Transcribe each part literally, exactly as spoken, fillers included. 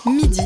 midi.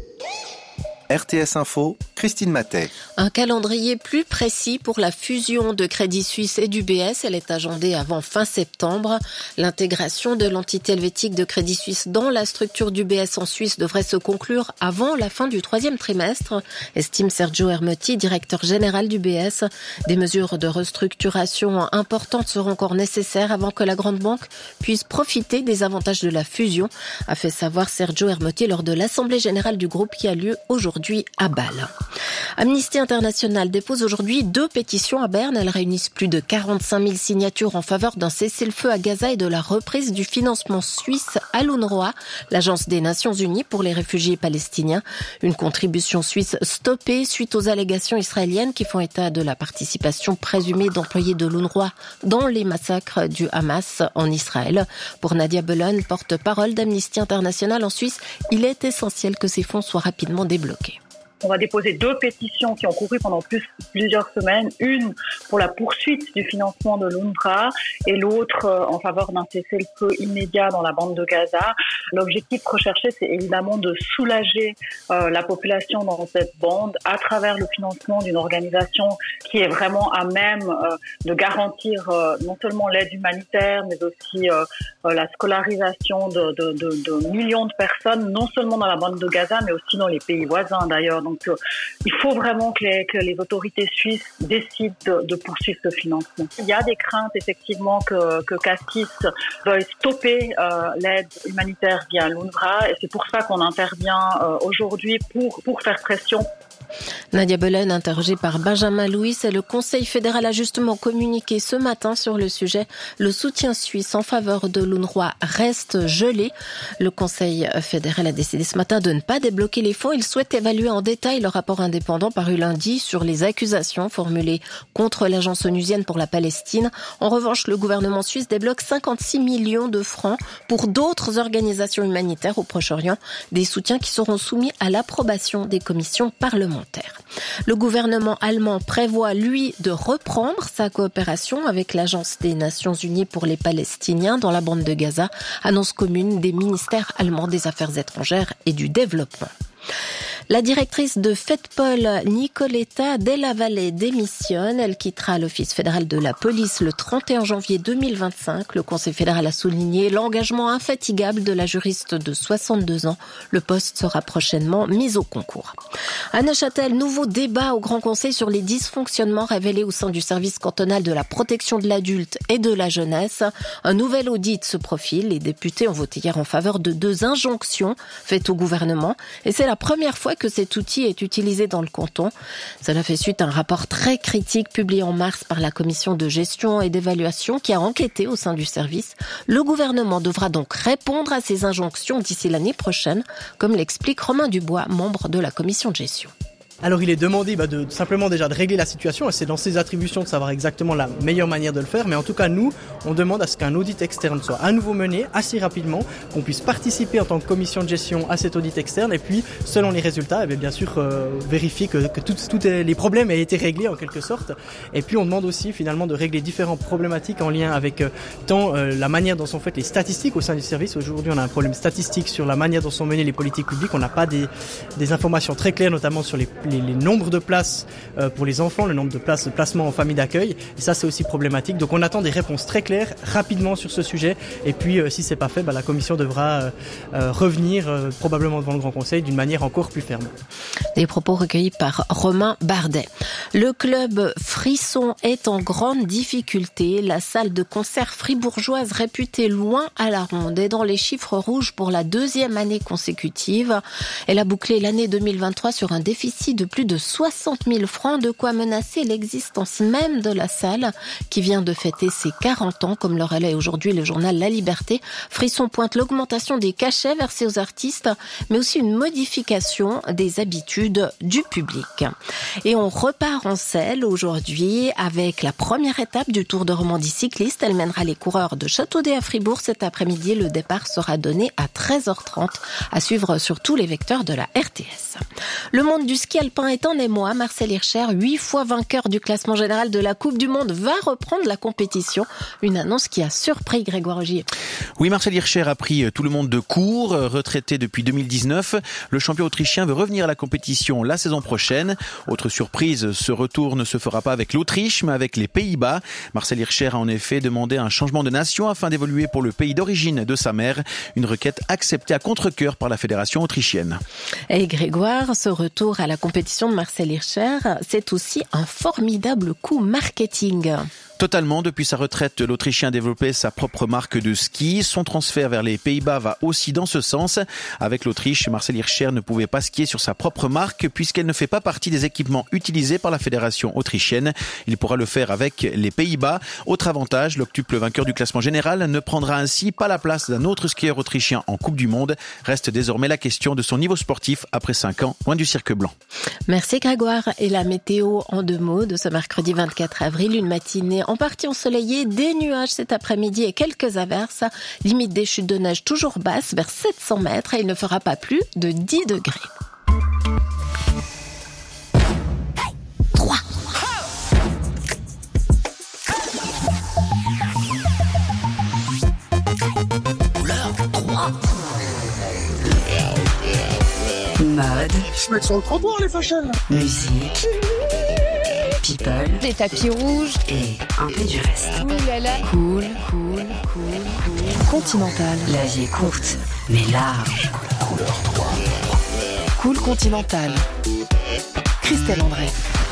R T S Info, Christine Matet. Un calendrier plus précis pour la fusion de Crédit Suisse et d'U B S. Elle est agendée avant fin septembre. L'intégration de l'entité helvétique de Crédit Suisse dans la structure d'U B S en Suisse devrait se conclure avant la fin du troisième trimestre, estime Sergio Ermotti, directeur général d'U B S. Des mesures de restructuration importantes seront encore nécessaires avant que la grande banque puisse profiter des avantages de la fusion, a fait savoir Sergio Ermotti lors de l'Assemblée générale du groupe qui a lieu aujourd'hui à Bâle. Amnesty International dépose aujourd'hui deux pétitions à Berne. Elles réunissent plus de quarante-cinq mille signatures en faveur d'un cessez-le-feu à Gaza et de la reprise du financement suisse à l'UNRWA, l'agence des Nations Unies pour les réfugiés palestiniens. Une contribution suisse stoppée suite aux allégations israéliennes qui font état de la participation présumée d'employés de l'UNRWA dans les massacres du Hamas en Israël. Pour Nadia Belen, porte-parole d'Amnesty International en Suisse, il est essentiel que ces fonds soient rapidement débloqués. On va déposer deux pétitions qui ont couru pendant plus, plusieurs semaines. Une pour la poursuite du financement de l'UNRWA et l'autre en faveur d'un cessez-le-feu immédiat dans la bande de Gaza. L'objectif recherché, c'est évidemment de soulager euh, la population dans cette bande à travers le financement d'une organisation qui est vraiment à même euh, de garantir euh, non seulement l'aide humanitaire, mais aussi euh, euh, la scolarisation de, de, de, de millions de personnes, non seulement dans la bande de Gaza, mais aussi dans les pays voisins d'ailleurs. Donc, euh, il faut vraiment que les, que les autorités suisses décident de, de poursuivre ce financement. Il y a des craintes, effectivement, que, que Cassis veuille stopper euh, l'aide humanitaire via l'UNRWA. Et c'est pour ça qu'on intervient euh, aujourd'hui pour, pour faire pression. Nadia Belen, interrogée par Benjamin Louis, et le Conseil fédéral a justement communiqué ce matin sur le sujet. Le soutien suisse en faveur de l'UNRWA reste gelé. Le Conseil fédéral a décidé ce matin de ne pas débloquer les fonds. Il souhaite évaluer en détail le rapport indépendant paru lundi sur les accusations formulées contre l'agence onusienne pour la Palestine. En revanche, le gouvernement suisse débloque cinquante-six millions de francs pour d'autres organisations humanitaires au Proche-Orient, des soutiens qui seront soumis à l'approbation des commissions parlementaires. Le gouvernement allemand prévoit, lui, de reprendre sa coopération avec l'Agence des Nations Unies pour les Palestiniens dans la bande de Gaza, annonce commune des ministères allemands des Affaires étrangères et du Développement. La directrice de FEDPOL, Nicoletta Della Valle, démissionne. Elle quittera l'Office fédéral de la police le trente et un janvier deux mille vingt-cinq. Le Conseil fédéral a souligné l'engagement infatigable de la juriste de soixante-deux ans. Le poste sera prochainement mis au concours. À Neuchâtel, nouveau débat au Grand Conseil sur les dysfonctionnements révélés au sein du service cantonal de la protection de l'adulte et de la jeunesse. Un nouvel audit se profile. Les députés ont voté hier en faveur de deux injonctions faites au gouvernement. Et c'est la première fois que cet outil est utilisé dans le canton. Cela fait suite à un rapport très critique publié en mars par la commission de gestion et d'évaluation qui a enquêté au sein du service. Le gouvernement devra donc répondre à ces injonctions d'ici l'année prochaine, comme l'explique Romain Dubois, membre de la commission de gestion. Alors il est demandé bah, de simplement déjà de régler la situation, et c'est dans ses attributions de savoir exactement la meilleure manière de le faire, mais en tout cas nous, on demande à ce qu'un audit externe soit à nouveau mené assez rapidement, qu'on puisse participer en tant que commission de gestion à cet audit externe, et puis selon les résultats, eh bien, bien sûr euh, vérifier que, que tous les problèmes aient été réglés en quelque sorte, et puis on demande aussi finalement de régler différentes problématiques en lien avec euh, tant euh, la manière dont sont faites les statistiques au sein du service. Aujourd'hui on a un problème statistique sur la manière dont sont menées les politiques publiques, on n'a pas des, des informations très claires notamment sur les Les, les nombres de places euh, pour les enfants, le nombre de places de placement en famille d'accueil, et ça c'est aussi problématique. Donc on attend des réponses très claires, rapidement sur ce sujet, et puis euh, si c'est pas fait, bah, la commission devra euh, euh, revenir euh, probablement devant le Grand Conseil d'une manière encore plus ferme. Des propos recueillis par Romain Bardet. Le club Frisson est en grande difficulté. La salle de concert fribourgeoise réputée loin à la ronde est dans les chiffres rouges pour la deuxième année consécutive. Elle a bouclé l'année deux mille vingt-trois sur un déficit de plus de soixante mille francs, de quoi menacer l'existence même de la salle qui vient de fêter ses quarante ans, comme le relaie aujourd'hui le journal La Liberté. Frisson pointe l'augmentation des cachets versés aux artistes, mais aussi une modification des habitudes du public. Et on repart en selle aujourd'hui. aujourd'hui avec la première étape du Tour de Romandie cycliste. Elle mènera les coureurs de Châteaudet à Fribourg cet après-midi. Le départ sera donné à treize heures trente, à suivre sur tous les vecteurs de la R T S. Le monde du ski alpin est en émoi. Marcel Hirscher, huit fois vainqueur du classement général de la Coupe du Monde, va reprendre la compétition. Une annonce qui a surpris Grégoire Augier. Oui, Marcel Hirscher a pris tout le monde de court. Retraité depuis deux mille dix-neuf, le champion autrichien veut revenir à la compétition la saison prochaine. Autre surprise, ce retour ne se fera pas avec l'Autriche, mais avec les Pays-Bas. Marcel Hirscher a en effet demandé un changement de nation afin d'évoluer pour le pays d'origine de sa mère. Une requête acceptée à contre-cœur par la fédération autrichienne. Et Grégoire, ce retour à la compétition de Marcel Hirscher, c'est aussi un formidable coup marketing. Totalement. Depuis sa retraite, l'Autrichien a développé sa propre marque de ski. Son transfert vers les Pays-Bas va aussi dans ce sens. Avec l'Autriche, Marcel Hirscher ne pouvait pas skier sur sa propre marque puisqu'elle ne fait pas partie des équipements utilisés par la fédération autrichienne. Il pourra le faire avec les Pays-Bas. Autre avantage, l'octuple vainqueur du classement général ne prendra ainsi pas la place d'un autre skieur autrichien en Coupe du Monde. Reste désormais la question de son niveau sportif après cinq ans loin du cirque blanc. Merci Grégoire. Et la météo en deux mots de ce mercredi vingt-quatre avril, une matinée en partie ensoleillée, des nuages cet après-midi et quelques averses. Limite des chutes de neige toujours basses, vers sept cents mètres, et il ne fera pas plus de dix degrés. trois. Couleur trois. Mode. Ils se mettent sur le trottoir, les fashions. Musique. People. Des tapis rouges. Et un peu du reste. Ouh là là. Cool, cool, cool, cool. Continental. La vie est courte, mais large. Couleur trois. Cool Continental. Christelle André.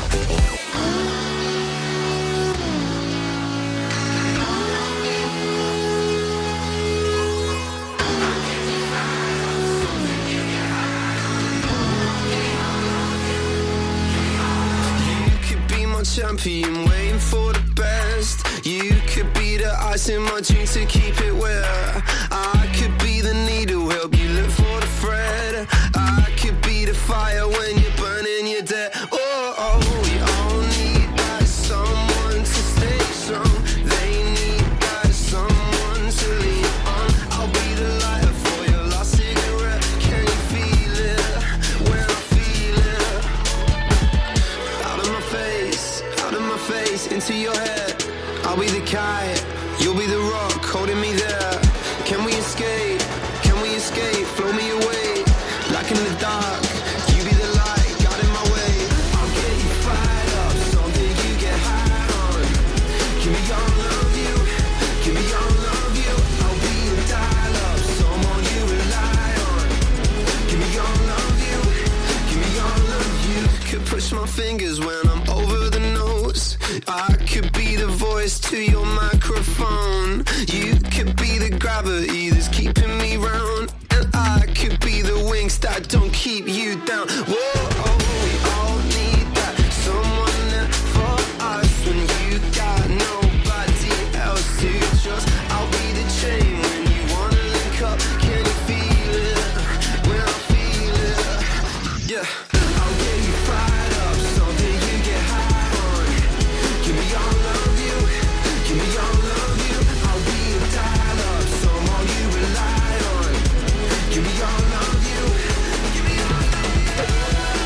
Champion, waiting for the best. You could be the ice in my drink to keep it wet. I could be the needle, help you look for the thread. I could be the fire when you're burning your dead. Oh, oh, we all need that someone to stay strong. They need that someone to lean on. I'll be the lighter for your last cigarette. Can you feel it when I feel it? Out of my face, out of my face, into your head. I'll be the kite, you'll be the rock holding me there. Can we escape? Can we escape? Flow me away, like in the dark. You be the light, guiding my way. I'll get you fired up, something you get high on. Give me all of you, give me all of you. I'll be the dial up, someone you rely on. Give me all of you, give me all of you. Could push my fingers when I'm over the nose. I could be the voice to your microphone. You could be the gravity that's keeping me round. And I could be the wings that don't keep you down. Whoa, oh, we all need that someone there for us. When you got nobody else to trust, I'll be the chain when you wanna link up. Can you feel it when I feel it? Yeah, I'll get you fired up, something you get high on. Give me all of you, give me all of you. I'll be a dial up, someone you rely on. Give me all of you, give me all of you.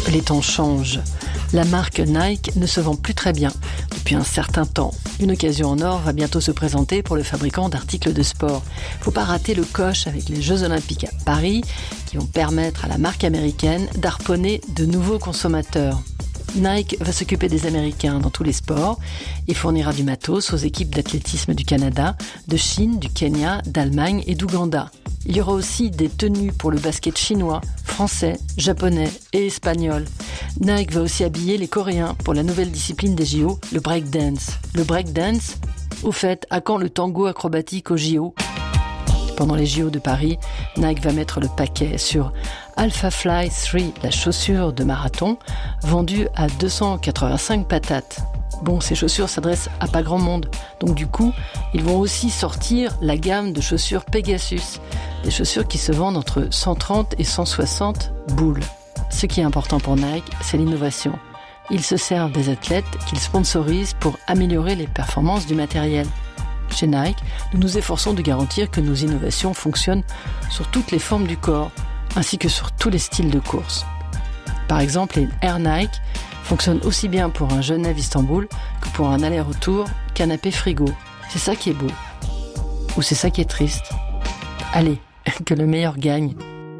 Les temps changent. La marque Nike ne se vend plus très bien depuis un certain temps. Une occasion en or va bientôt se présenter pour le fabricant d'articles de sport. Faut pas rater le coche avec les Jeux Olympiques à Paris qui vont permettre à la marque américaine d'harponner de nouveaux consommateurs. Nike va s'occuper des Américains dans tous les sports et fournira du matos aux équipes d'athlétisme du Canada, de Chine, du Kenya, d'Allemagne et d'Ouganda. Il y aura aussi des tenues pour le basket chinois, français, japonais et espagnol. Nike va aussi habiller les Coréens pour la nouvelle discipline des J O, le breakdance. Le breakdance, au fait, à quand le tango acrobatique aux J O ? Pendant les J O de Paris, Nike va mettre le paquet sur Alpha Fly trois, la chaussure de marathon, vendue à deux cent quatre-vingt-cinq patates. Bon, ces chaussures s'adressent à pas grand monde, donc du coup, ils vont aussi sortir la gamme de chaussures Pegasus, des chaussures qui se vendent entre cent trente et cent soixante boules. Ce qui est important pour Nike, c'est l'innovation. Ils se servent des athlètes qu'ils sponsorisent pour améliorer les performances du matériel. Chez Nike, nous nous efforçons de garantir que nos innovations fonctionnent sur toutes les formes du corps, ainsi que sur tous les styles de course. Par exemple, les Air Nike fonctionnent aussi bien pour un Genève-Istanbul que pour un aller-retour canapé-frigo. C'est ça qui est beau. Ou c'est ça qui est triste. Allez, que le meilleur gagne.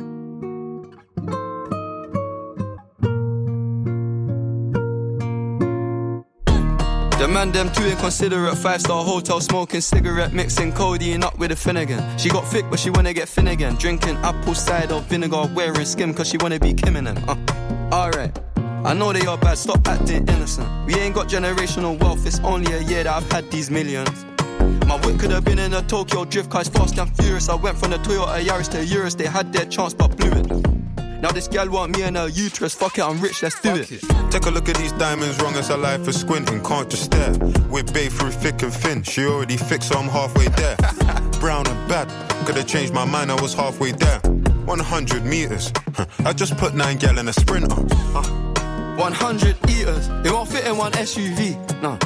The man them too inconsiderate, five-star hotel smoking cigarette, mixing codeine up with a Finnegan. She got thick but she wanna get thin again, drinking apple cider vinegar, wearing skim cause she wanna be Kim and them. uh. Alright, I know they are bad, stop acting innocent. We ain't got generational wealth, it's only a year that I've had these millions. My whip could have been in a Tokyo drift car, it's fast and furious. I went from the Toyota Yaris to Urus, they had their chance but blew it. Now this gal want me and her uterus, fuck it, I'm rich, let's do it. Take a look at these diamonds, wrong as a life for squinting, can't just stare. We're babe through thick and thin, she already fixed so I'm halfway there. Brown and bad, could've changed my mind, I was halfway there. one hundred meters, I just put nine gal in a sprinter. uh, one hundred eaters, it won't fit in one S U V, no.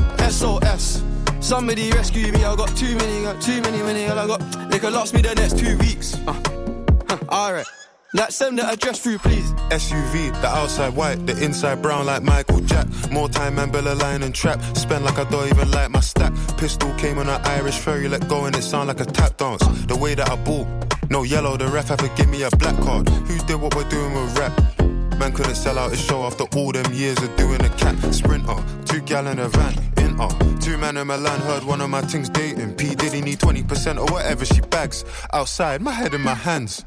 S O S, somebody rescue me, I got too many, got too many, many, I got, they could last me the next two weeks. uh, huh, Alright. Like send the address through, please. S U V, the outside white, the inside brown like Michael Jack. More time and Bella line and trap. Spend like I don't even like my stack. Pistol came on an Irish ferry, let go and it sound like a tap dance. The way that I ball, no yellow, the ref have to give me a black card. Who did what we're doing with rap? Man couldn't sell out his show after all them years of doing a cat. Sprinter, two gal in a van, in uh. Two man in Milan, heard one of my things dating. P Diddy need twenty percent or whatever she bags. Outside, my head in my hands.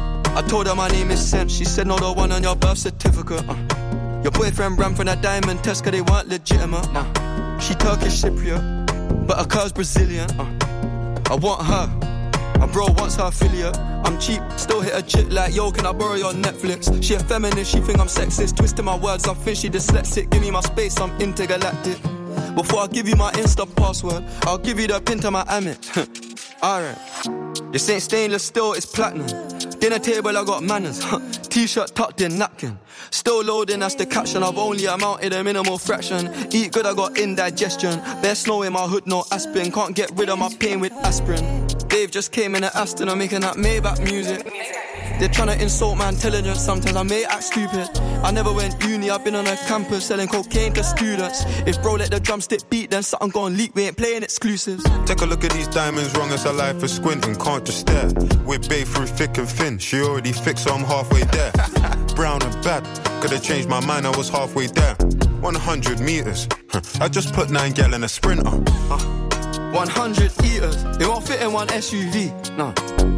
I told her my name is Sense, she said no, the one on your birth certificate. uh. Your boyfriend ran from that diamond test cause they weren't legitimate. uh. She Turkish Cypriot, but her car's Brazilian. uh. I want her, my bro wants her affiliate. I'm cheap, still hit a chick like, yo, can I borrow your Netflix? She a feminist, she think I'm sexist, twisting my words, I think she dyslexic. Give me my space, I'm intergalactic. Before I give you my Insta password, I'll give you the pin to my Amex. Alright, this ain't stainless steel, it's platinum. Dinner table, I got manners. T-shirt tucked in, napkin. Still loading, that's the caption. I've only amounted a minimal fraction. Eat good, I got indigestion. Bare snow in my hood, no aspirin. Can't get rid of my pain with aspirin. Dave just came in at Aston, I'm making that Maybach music. They're trying to insult my intelligence, sometimes I may act stupid. I never went uni, I've been on a campus selling cocaine to students. If bro let the drumstick beat, then something gon' leak, we ain't playing exclusives. Take a look at these diamonds, wrong as a life for squinting, can't just stare. We're babe through thick and thin, she already fixed so I'm halfway there. Brown and bad, could've changed my mind, I was halfway there. one hundred meters, I just put nine gal in a sprinter. uh, one hundred eaters, it won't fit in one S U V, no.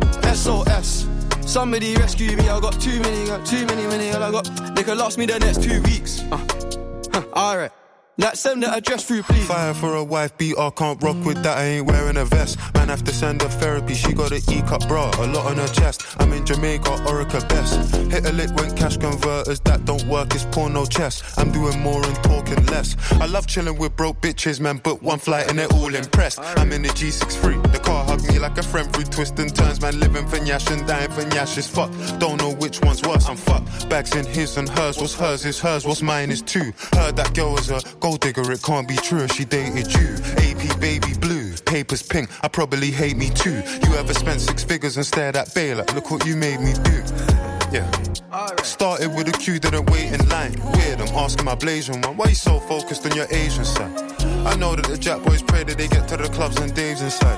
S O S, somebody rescue me, I got too many, got too many, many, I got, they could last me the next two weeks. uh, huh, Alright, like send the address through, please. Fire for a wife beater, can't rock with that, I ain't wearing a vest. Man have to send her therapy, she got an E-cup bra, a lot on her chest. I'm in Jamaica, Orica best. Hit a lick when cash converters, that don't work, it's porno chess. I'm doing more and talking less. I love chilling with broke bitches, man, but one flight and they're all impressed. I'm in the G six three, the car hugged me like a friend through twists and turns. Man living for Nyash and dying for Nyash is fucked. Don't know which one's worse, I'm fucked. Bags in his and hers, what's hers is hers, what's mine is too. Heard that girl was a gold digger, it can't be true if she dated you. A P baby blue, papers pink, I probably hate me too. You ever spent six figures and stared at Baylor? Look what you made me do. Yeah. Started with a queue, didn't wait in line. Weird, I'm asking my Blasian one, why you so focused on your Asian side? I know that the Jack boys pray that they get to the clubs and Dave's inside.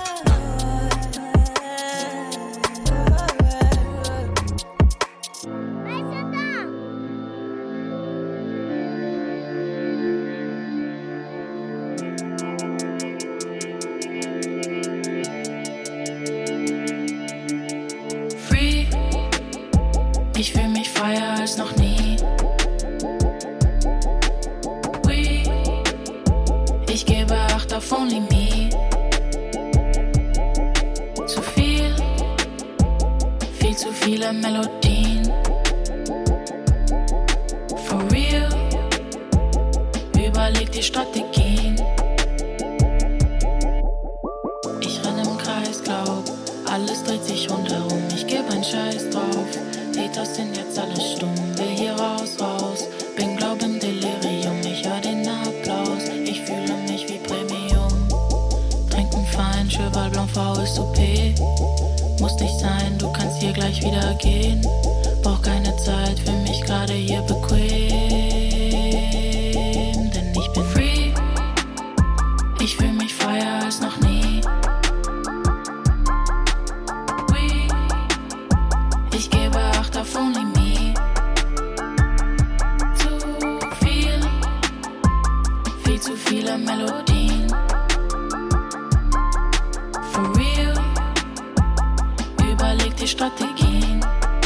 Ich fühl mich freier als noch nie. Oui, ich gebe Acht auf Only Me. Zu viel, viel zu viele Melodien. For real, überleg die Strategien. Ich renn im Kreis, glaub, alles dreht sich rundherum. Ich geb einen Scheiß drauf. Haters sind jetzt alle stumm, will hier raus, raus. Bin glaub im Delirium, ich hör den Applaus. Ich fühle mich wie Premium. Trinken fein, Cheval Blanc V S O P. Muss nicht sein, du kannst hier gleich wieder gehen. Brauch keine Zeit, für mich gerade hier bequem. Denn ich bin free. Ich fühl mich freier als noch nie. Ich gebe Acht auf Only Me. Zu viel, viel zu viele Melodien. For real, überleg die Strategien.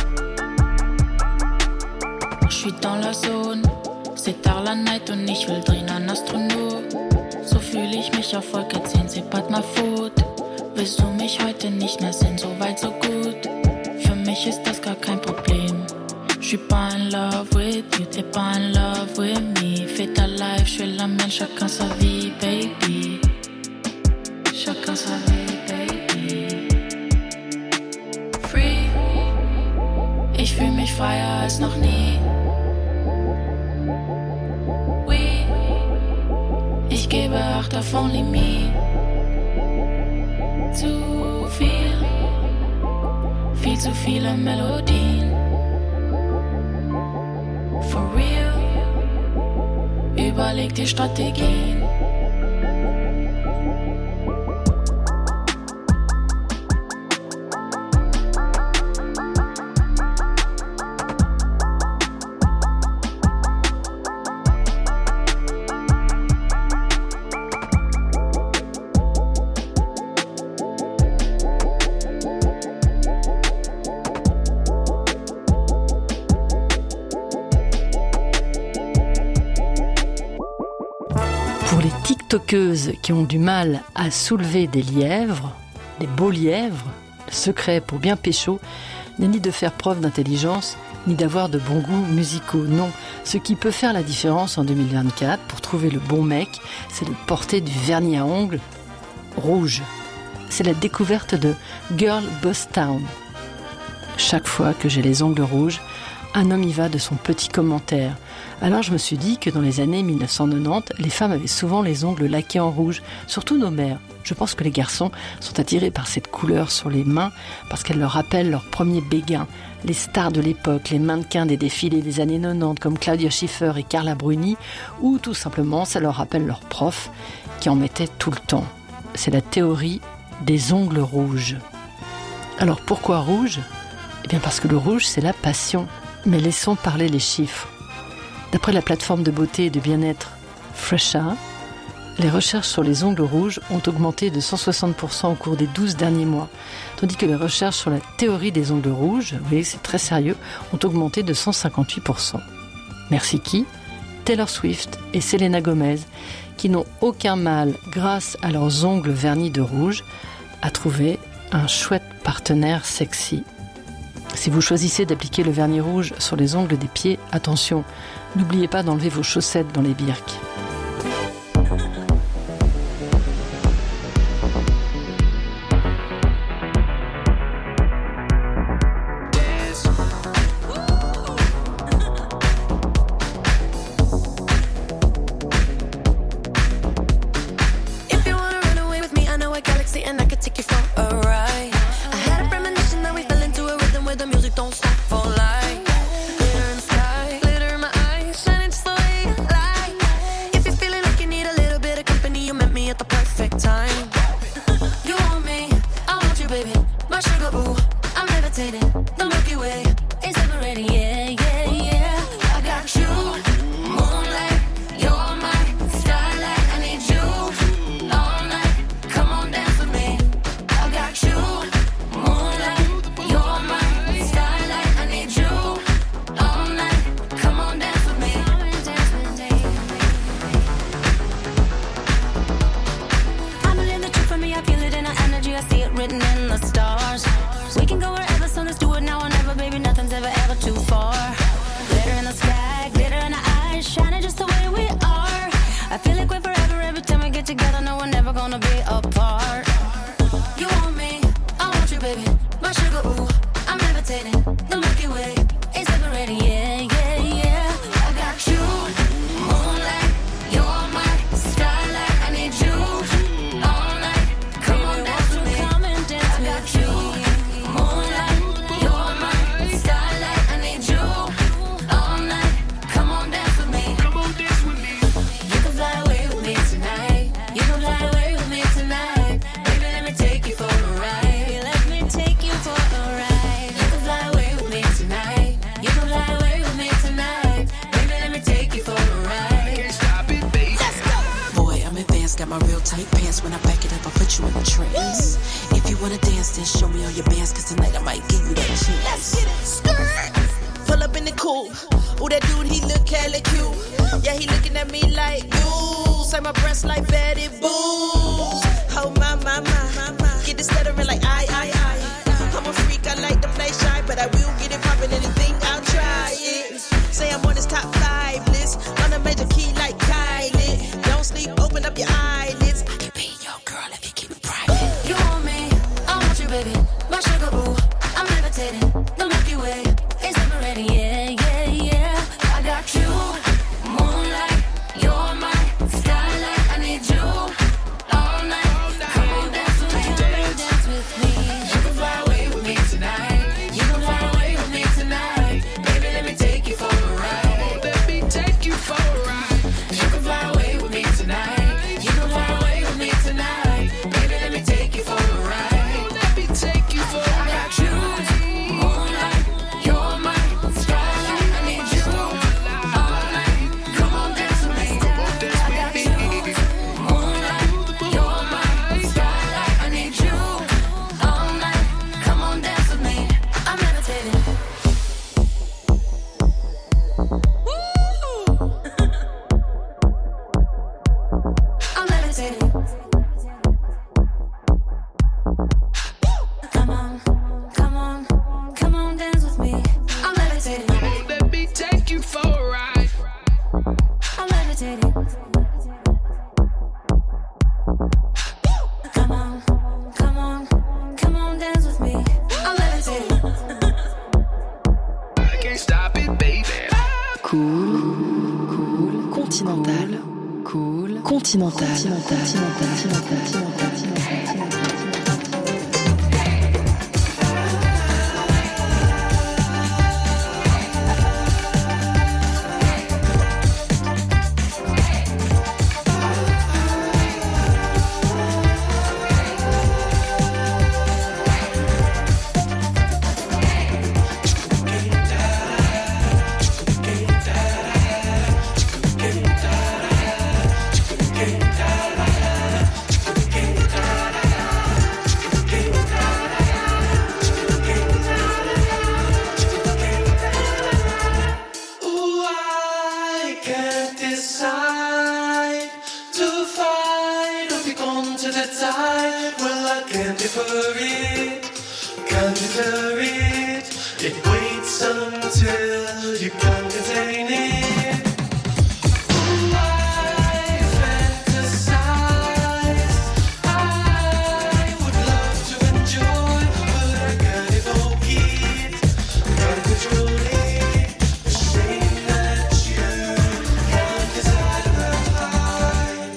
Je suis dans la zone, c'est tard la night und ich will drehen an Astronaut. So fühl ich mich auf Wolke zehn, c'est pas de ma faute. Willst du mich heute nicht mehr sehen, so weit so gut. Für mich ist das gar kein Problem. Je suis pas in love with you, t'es pas in love with me. Fais ta life, je suis la mienne, chacun sa vie, baby. Chacun sa vie, baby. Free, ich fühl mich freier als noch nie. Oui, ich gebe Acht auf Only Me. Zu viel, viel zu viele Melodien. For real, überleg die Strategien. TikTokeuses qui ont du mal à soulever des lièvres, des beaux lièvres, le secret pour bien pécho n'est ni de faire preuve d'intelligence, ni d'avoir de bons goûts musicaux. Non, ce qui peut faire la différence en deux mille vingt-quatre pour trouver le bon mec, c'est de porter du vernis à ongles rouge. C'est la découverte de Girl Boss Town. Chaque fois que j'ai les ongles rouges, un homme y va de son petit commentaire. Alors je me suis dit que dans les années mille neuf cent quatre-vingt-dix, les femmes avaient souvent les ongles laqués en rouge, surtout nos mères. Je pense que les garçons sont attirés par cette couleur sur les mains parce qu'elle leur rappelle leur premier béguin. Les stars de l'époque, les mannequins des défilés des années quatre-vingt-dix comme Claudia Schiffer et Carla Bruni, ou tout simplement ça leur rappelle leurs profs qui en mettaient tout le temps. C'est la théorie des ongles rouges. Alors pourquoi rouge ? Eh bien parce que le rouge c'est la passion. Mais laissons parler les chiffres. D'après la plateforme de beauté et de bien-être Fresha, les recherches sur les ongles rouges ont augmenté de cent soixante pour cent au cours des douze derniers mois, tandis que les recherches sur la théorie des ongles rouges, vous voyez c'est très sérieux, ont augmenté de cent cinquante-huit pour cent. Merci qui ? Taylor Swift et Selena Gomez, qui n'ont aucun mal, grâce à leurs ongles vernis de rouge, à trouver un chouette partenaire sexy. Si vous choisissez d'appliquer le vernis rouge sur les ongles des pieds, attention, n'oubliez pas d'enlever vos chaussettes dans les birques. Don't stop for life. Glitter in tight pants. When I back it up, I put you in a trance. If you wanna dance, then show me all your bands, cause tonight I might give you that chance. Let's get it. Skirt. Pull up in the coupe. Ooh, that dude, he look hella cute. Yeah, he looking at me like, ooh, say my breasts like Betty Boo. Oh, my, my, my, my. Get this stuttering like I, I, I. I'm a freak, I like to play shy, but I will get it poppin', anything, I'll try it. Say I'm on this top five list, on a major key like Kylie. Don't sleep, open up your eyelids. I can be your girl if you keep it private. You want me, I want you, baby. My sugar boo, I'm levitating. The Milky Way is liberating, yeah, yeah, yeah. I got you, moonlight, you're my starlight. I need you all night. Come on, dance with me, dance with me. You can fly away with me tonight. You can fly away with me tonight. Baby, let me take you for a ride. Let me take you for a ride. You can fly away with me tonight. You can fly away with me tonight. Baby, let me take you for a ride. Let me take you for a ride. I got you, moonlight, you're my starlight. I need you all night. Come on, dance with me. I got you, moonlight, you're my starlight. I need you all night. Come on, dance with me. I'm levitating. I'm levitating. Come on, come on, come on, dance with me. I'm levitating. Let me take you for a ride. I'm levitating. Come on, come on, come on, dance with me. I'm levitating. I can't stop it, baby. Cool, cool, continental. Cool, continental. Continental, continental, continental, continental. Ooh, I can't decide to fight or become to the tide. Well, I can't defer it, can't declare it. It waits until you can't contain it. Ooh, I fantasize. I would love to enjoy, but I can't evoke it, can't control it. A shame that you can't decide the high.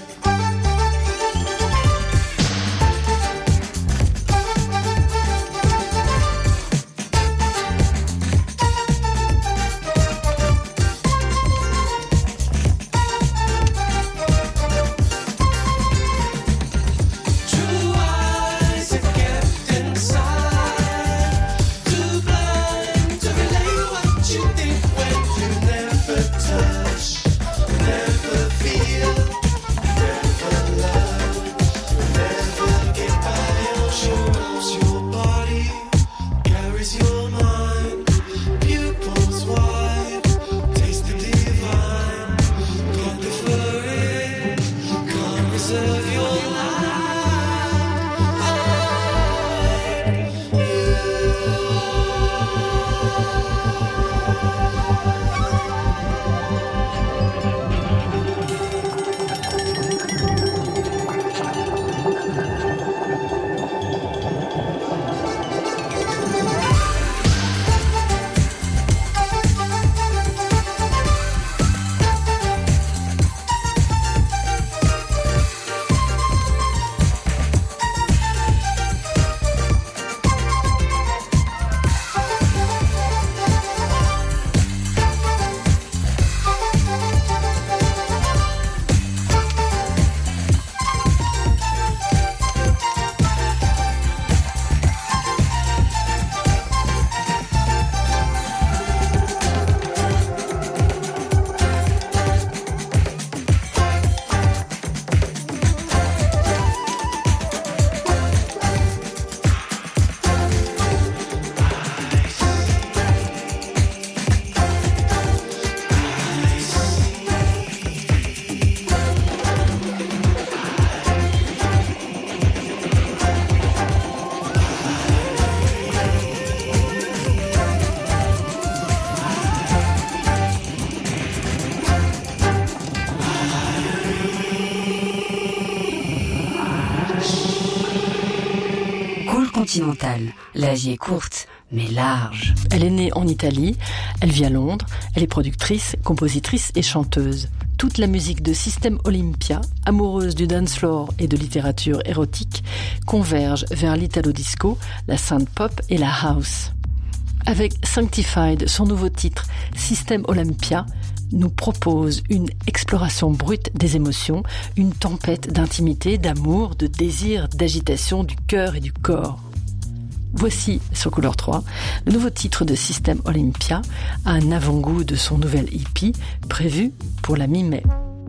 Continental. La vie est courte, mais large. Elle est née en Italie, elle vit à Londres, elle est productrice, compositrice et chanteuse. Toute la musique de System Olympia, amoureuse du dance floor et de littérature érotique, converge vers l'italo disco, la synth pop et la house. Avec Sanctified, son nouveau titre, System Olympia nous propose une exploration brute des émotions, une tempête d'intimité, d'amour, de désir, d'agitation du cœur et du corps. Voici, sur Couleur trois, le nouveau titre de System Olympia, un avant-goût de son nouvel E P, prévu pour la mi-mai.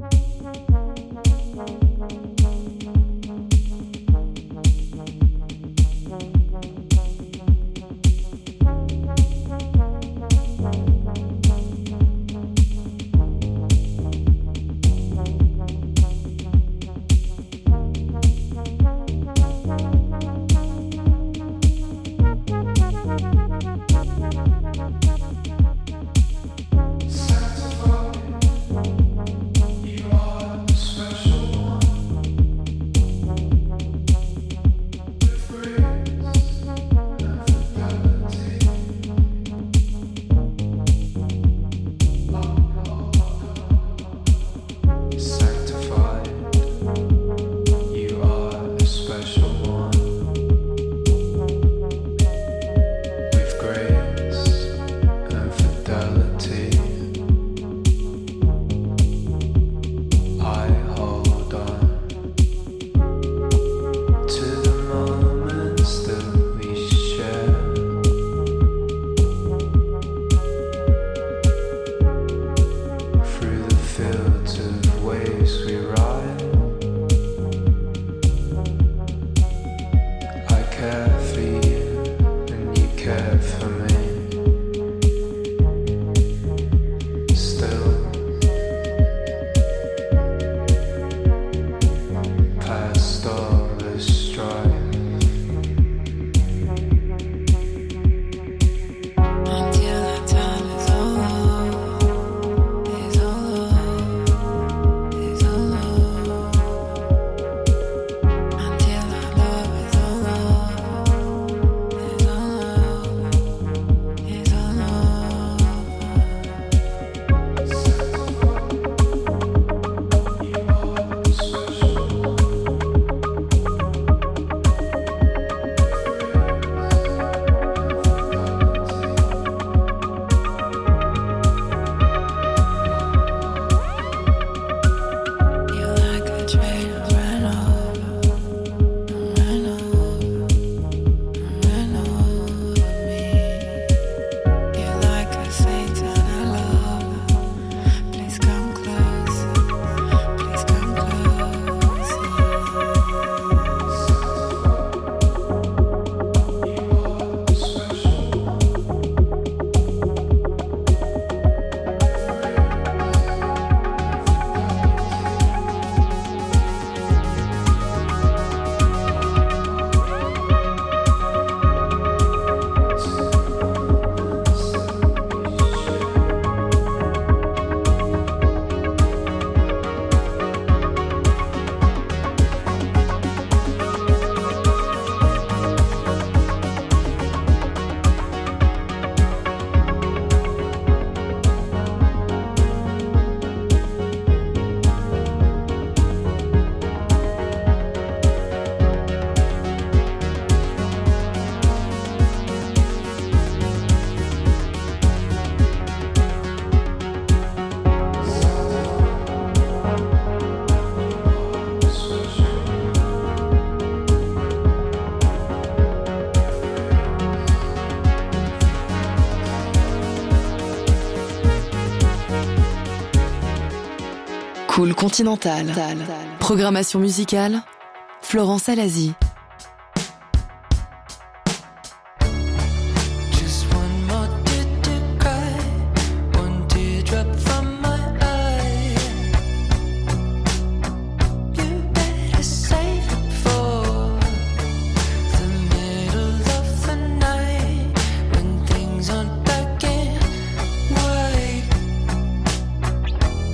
Cool Continental. Programmation musicale, Florence Alazi.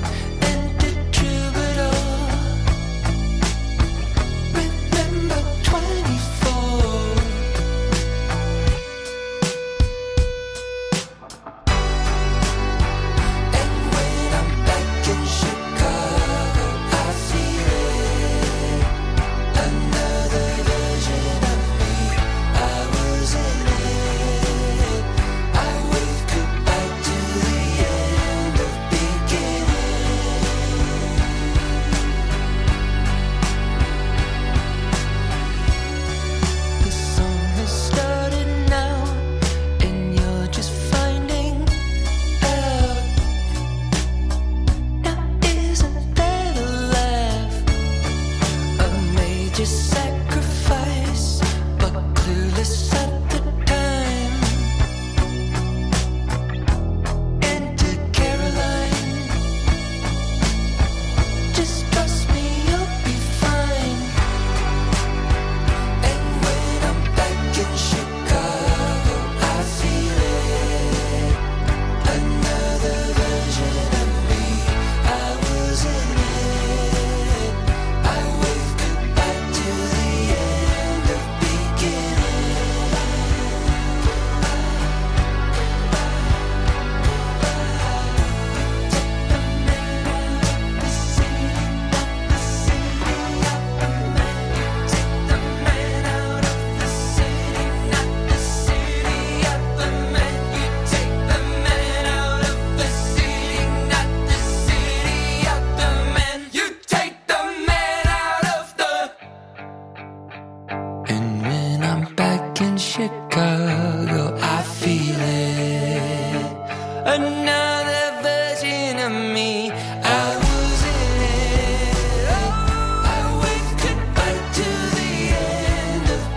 Remember at me. I was in it. Oh, I waved goodbye to the end of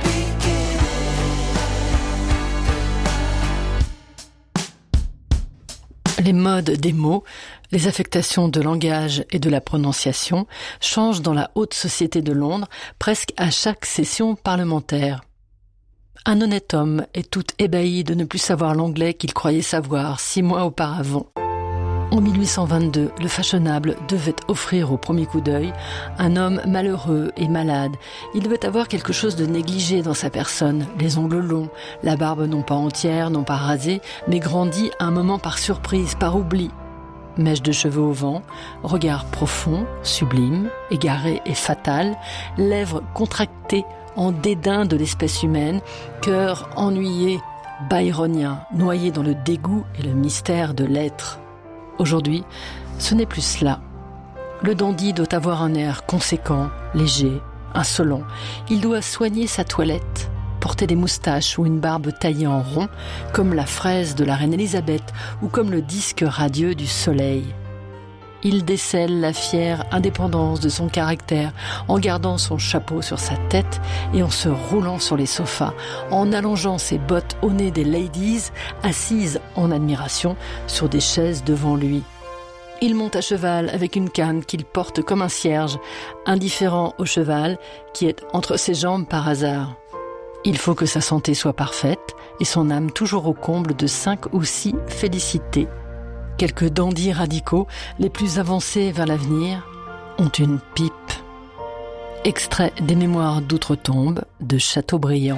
beginning. Les modes des mots, les affectations de langage et de la prononciation changent dans la haute société de Londres presque à chaque session parlementaire. Un honnête homme est tout ébahi de ne plus savoir l'anglais qu'il croyait savoir six mois auparavant. En mille huit cent vingt-deux, le fashionable devait offrir au premier coup d'œil un homme malheureux et malade. Il devait avoir quelque chose de négligé dans sa personne, les ongles longs, la barbe non pas entière, non pas rasée, mais grandie un moment par surprise, par oubli. Mèche de cheveux au vent, regard profond, sublime, égaré et fatal, lèvres contractées en dédain de l'espèce humaine, cœur ennuyé, byronien, noyé dans le dégoût et le mystère de l'être. Aujourd'hui, ce n'est plus cela. Le dandy doit avoir un air conséquent, léger, insolent. Il doit soigner sa toilette, porter des moustaches ou une barbe taillée en rond, comme la fraise de la reine Élisabeth ou comme le disque radieux du soleil. Il décèle la fière indépendance de son caractère en gardant son chapeau sur sa tête et en se roulant sur les sofas, en allongeant ses bottes au nez des ladies assises en admiration sur des chaises devant lui. Il monte à cheval avec une canne qu'il porte comme un cierge, indifférent au cheval qui est entre ses jambes par hasard. Il faut que sa santé soit parfaite et son âme toujours au comble de cinq ou six félicités. Quelques dandys radicaux, les plus avancés vers l'avenir, ont une pipe. Extrait des Mémoires d'Outre-Tombe de Chateaubriand.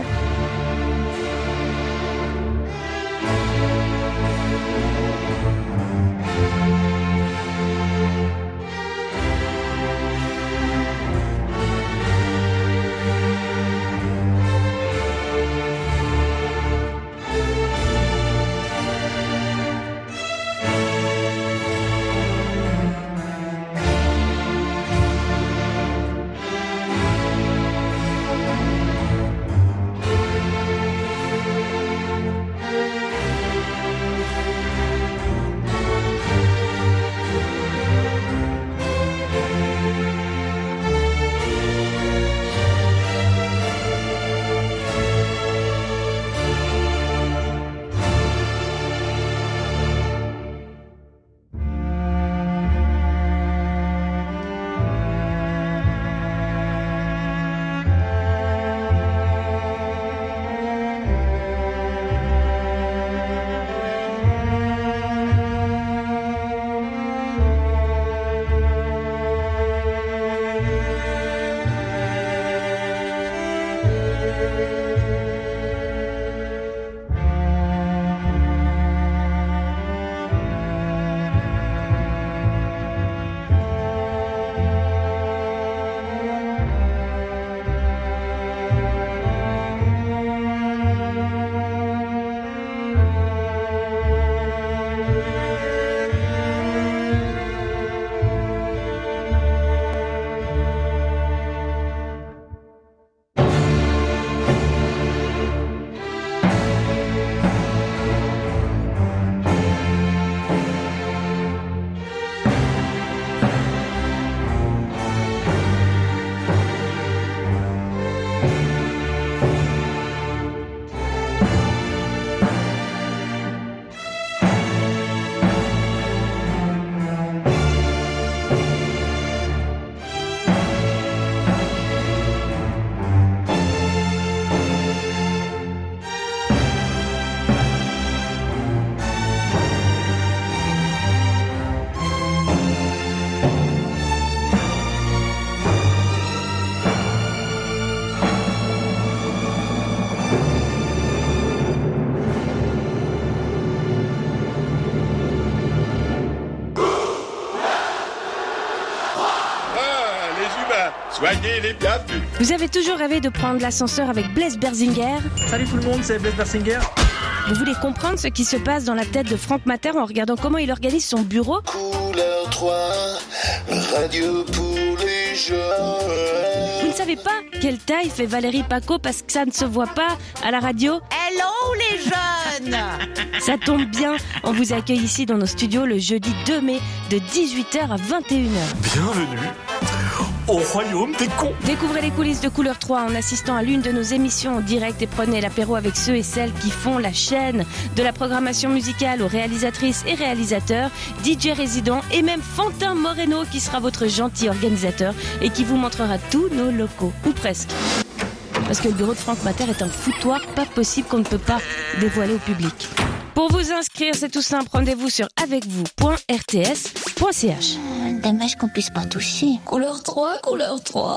Soyez les bienvenus. Vous avez toujours rêvé de prendre l'ascenseur avec Blaise Berzinger? Salut tout le monde, c'est Blaise Berzinger. Vous voulez comprendre ce qui se passe dans la tête de Franck Matter en regardant comment il organise son bureau? Couleur trois, radio pour les jeunes. Vous ne savez pas quelle taille fait Valérie Paco parce que ça ne se voit pas à la radio? Hello les jeunes. chaîne. Ça tombe bien, on vous accueille ici dans nos studios le jeudi deux mai de dix-huit heures à vingt et une heures. Bienvenue au royaume des cons. Découvrez les coulisses de Couleur trois en assistant à l'une de nos émissions en direct et prenez l'apéro avec ceux et celles qui font la chaîne. De la programmation musicale aux réalisatrices et réalisateurs, D J résidents et même Fantin Moreno qui sera votre gentil organisateur et qui vous montrera tous nos locaux, ou presque. Parce que le bureau de Franck Mater est un foutoir pas possible qu'on ne peut pas dévoiler au public. Pour vous inscrire, c'est tout simple, rendez-vous sur avec vous point r t s point c h. Dommage qu'on puisse pas toucher. Couleur trois, couleur trois.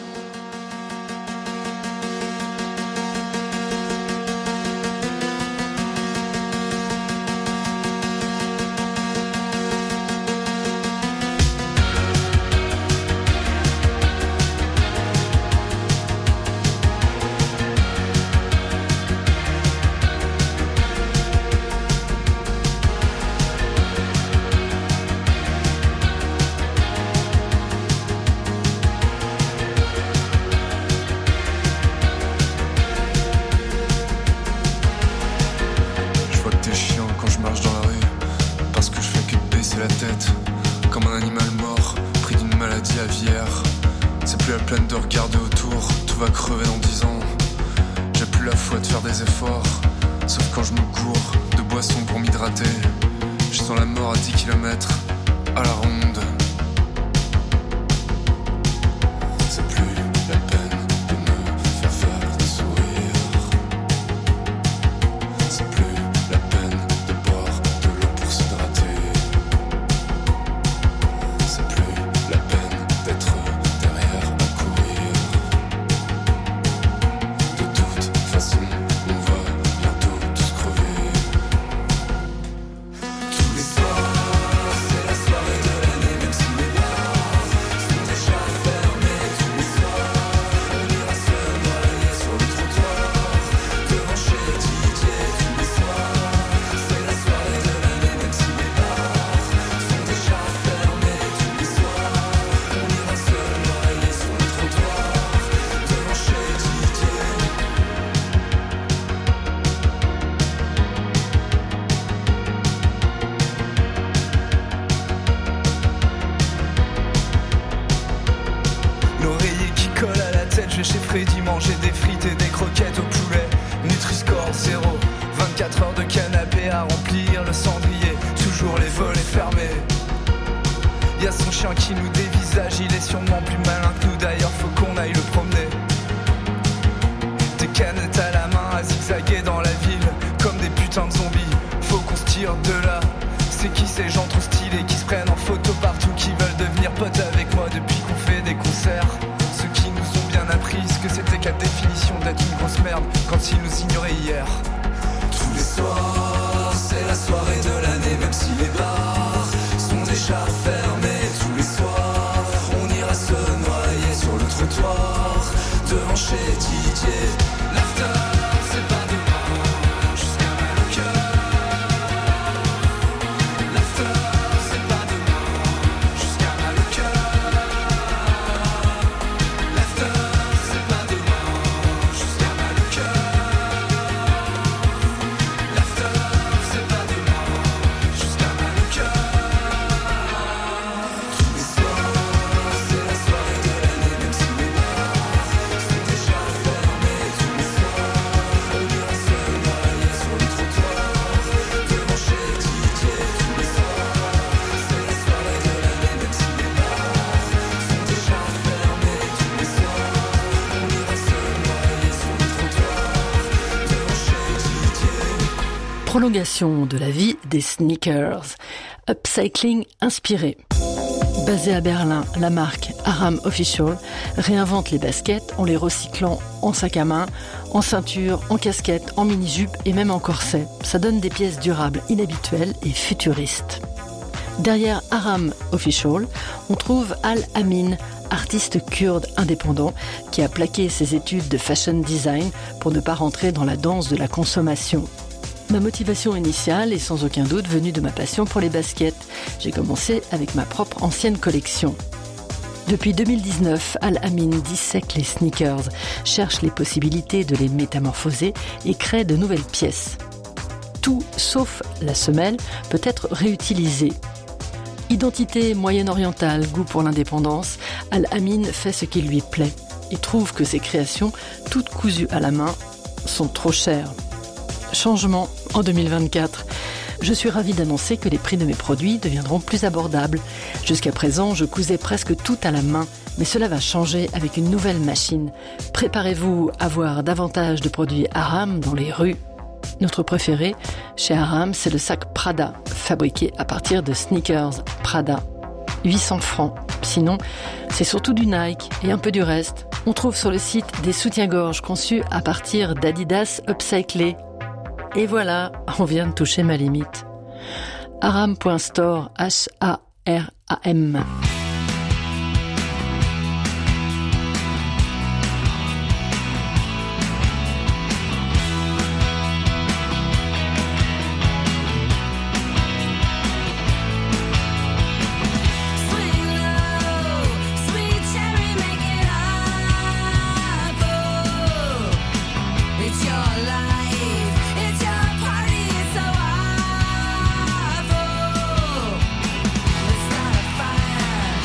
Prolongation de la vie des sneakers. Upcycling inspiré. Basée à Berlin, la marque Aram Official réinvente les baskets en les recyclant en sac à main, en ceinture, en casquette, en mini-jupe et même en corset. Ça donne des pièces durables, inhabituelles et futuristes. Derrière Aram Official, on trouve Al Amin, artiste kurde indépendant qui a plaqué ses études de fashion design pour ne pas rentrer dans la danse de la consommation. Ma motivation initiale est sans aucun doute venue de ma passion pour les baskets. J'ai commencé avec ma propre ancienne collection. Depuis deux mille dix-neuf, Al Amin dissèque les sneakers, cherche les possibilités de les métamorphoser et crée de nouvelles pièces. Tout, sauf la semelle, peut être réutilisé. Identité moyen-orientale, goût pour l'indépendance, Al-Amin fait ce qui lui plaît. Il trouve que ses créations, toutes cousues à la main, sont trop chères. Changement en deux mille vingt-quatre. Je suis ravie d'annoncer que les prix de mes produits deviendront plus abordables. Jusqu'à présent, je cousais presque tout à la main, mais cela va changer avec une nouvelle machine. Préparez-vous à voir davantage de produits Aram dans les rues. Notre préféré chez Aram, c'est le sac Prada, fabriqué à partir de sneakers Prada. huit cents francs. Sinon, c'est surtout du Nike et un peu du reste. On trouve sur le site des soutiens-gorge conçus à partir d'Adidas upcyclés. Et voilà, on vient de toucher ma limite. Aram point store, H A R A M. It's not a fire.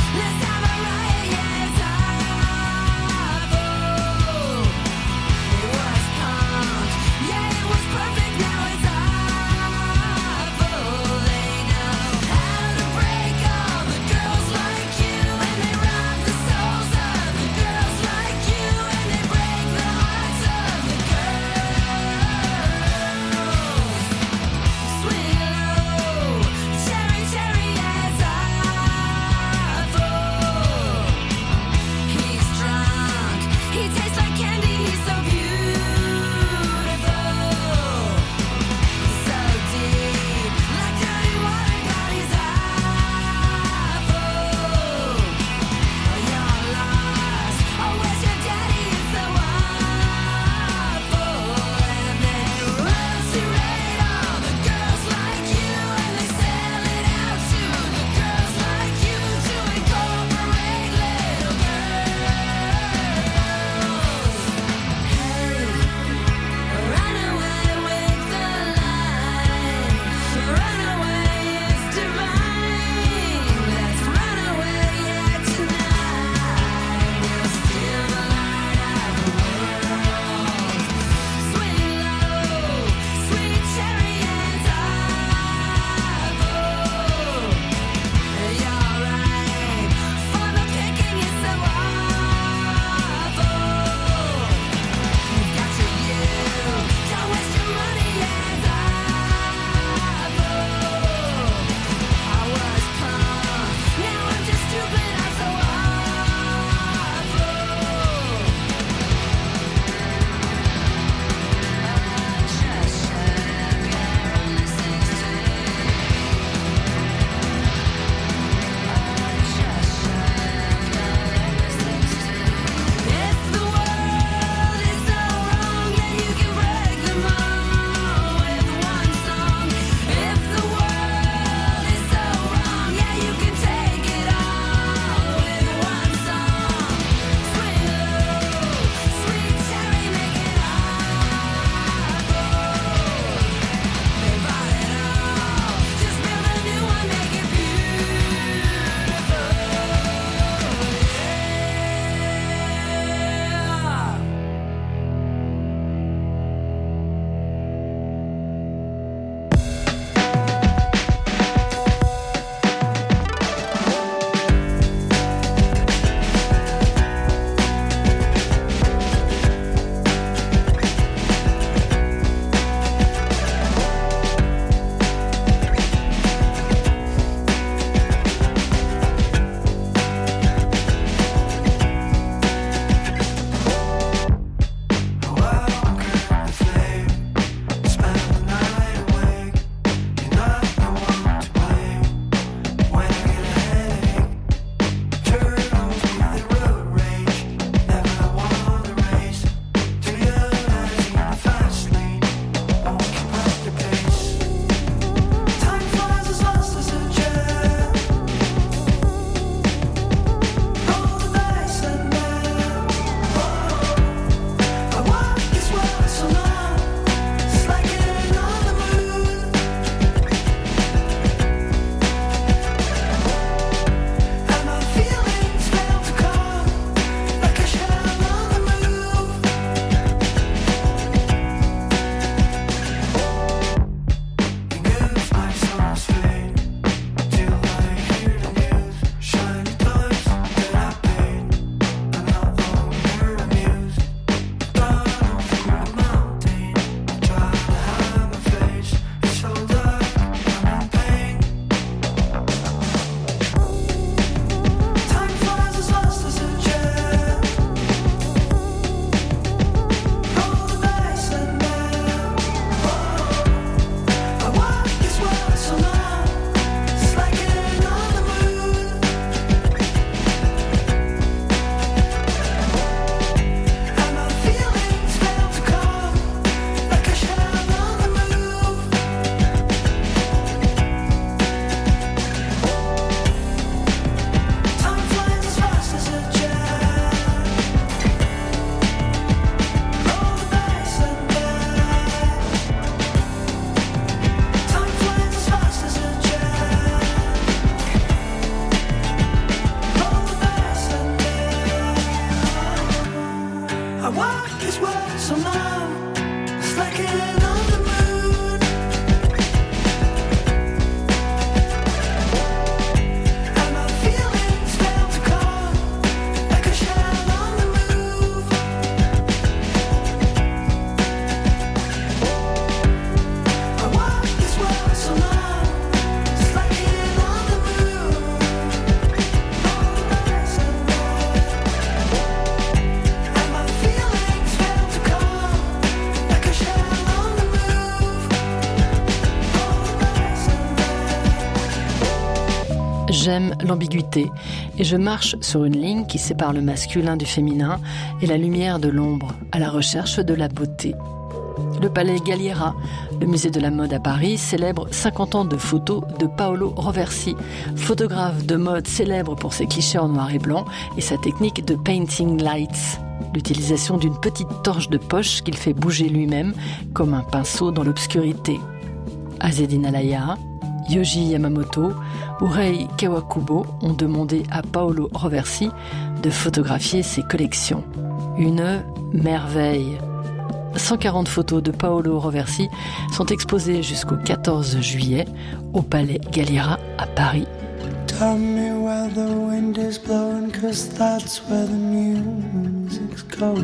J'aime l'ambiguïté et je marche sur une ligne qui sépare le masculin du féminin et la lumière de l'ombre, à la recherche de la beauté. Le Palais Galliera, le musée de la mode à Paris, célèbre cinquante ans de photos de Paolo Roversi, photographe de mode célèbre pour ses clichés en noir et blanc et sa technique de painting lights, l'utilisation d'une petite torche de poche qu'il fait bouger lui-même comme un pinceau dans l'obscurité. Azedine Alaya, Yoji Yamamoto ou Rei Kawakubo ont demandé à Paolo Roversi de photographier ses collections. Une merveille. cent quarante photos de Paolo Roversi sont exposées jusqu'au quatorze juillet au Palais Galliera à Paris. Tell me where the wind is blowing, 'cause that's where the music's going.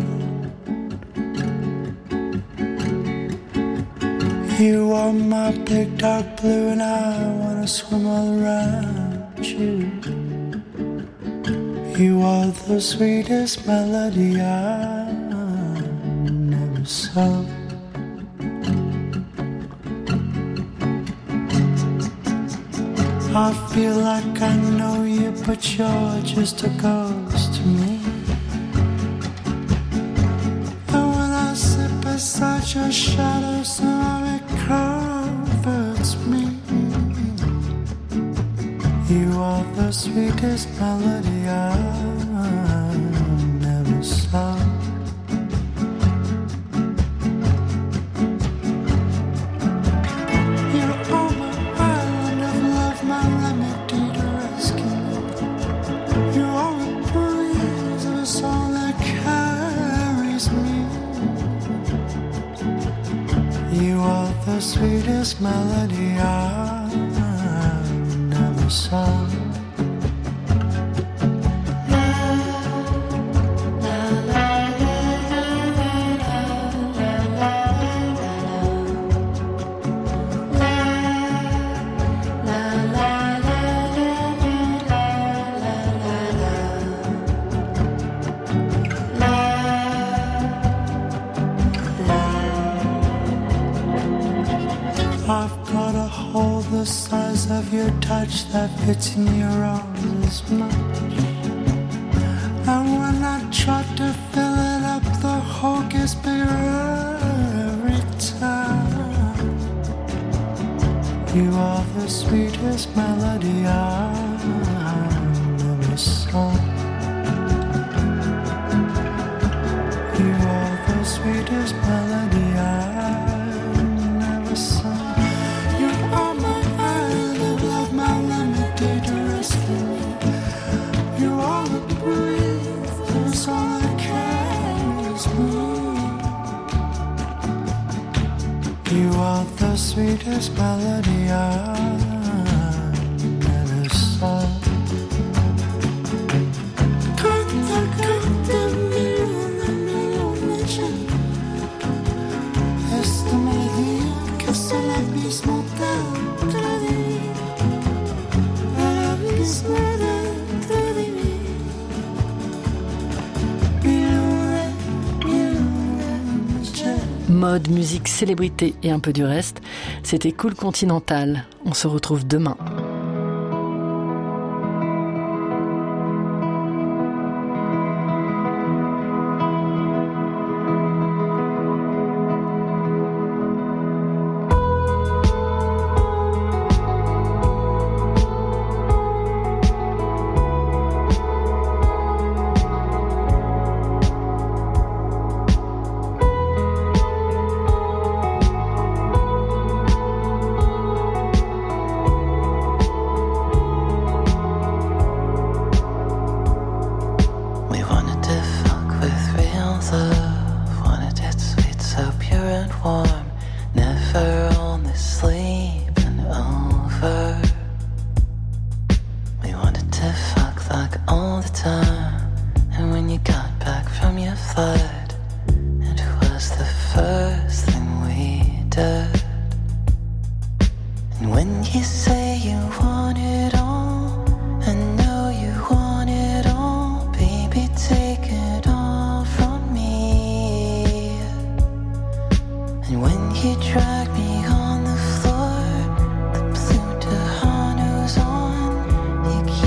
You are my big dark blue and I wanna swim all around you. You are the sweetest melody I never saw. I feel like I know you, but you're just a ghost to me. And when I sit beside your shadow, somehow it comforts me. You are the sweetest melody I never saw. The sweetest melody I never saw. The size of your touch that fits in your arms as much. And when I try to fill it up, the hole gets bigger every time. You are the sweetest melody I never saw. You are the sweetest melody I never saw. You are my island of love, my remedy to rescue me. You are the breeze, that's all that carries me. You are the sweetest melody I never saw. Mode, musique, célébrité et un peu du reste, c'était Cool Continental. On se retrouve demain. You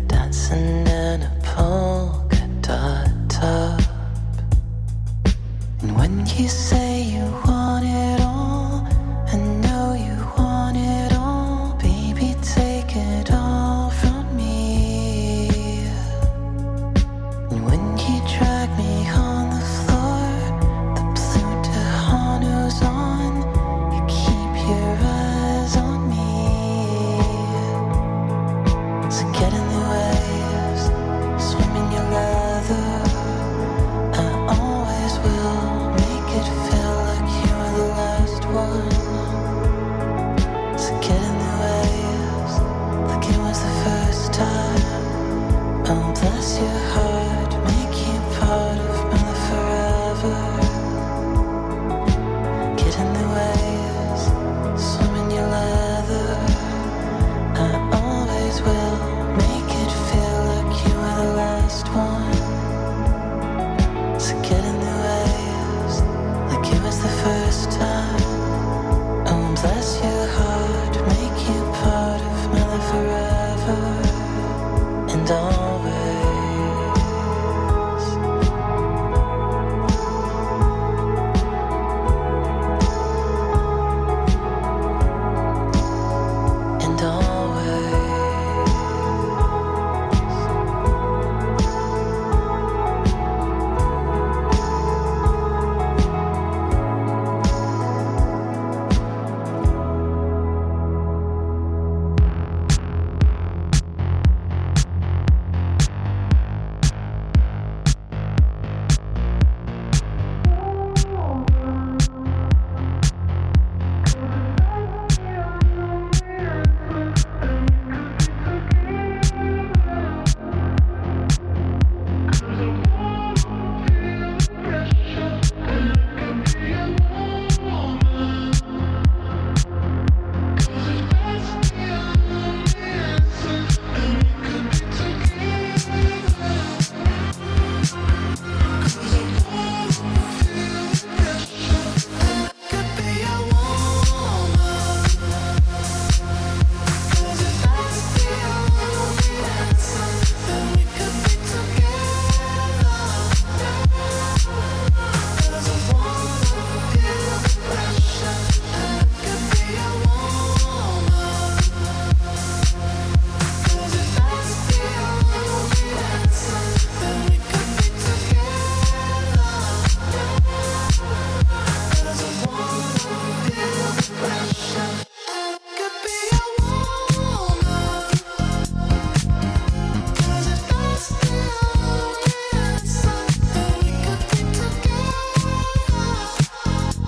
dancing in a polka dot top. And when you say you want it all, I know you want it all. Baby, take it all from me. And when you drag me on the floor, the blue Tejano's on. You keep your eyes on me. So get in the waves, swim in your leather. I always will make it feel like you were the last one. So get in the waves, like it was the first time. Oh, bless your heart, make you part of my forever. Get in the waves, swim in your leather. I always will make it feel like you were the last one. So get in the waves, like it was the first time. Oh, bless your heart, make you part of my life forever and always. And always.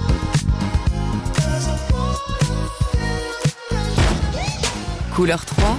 Couleur trois,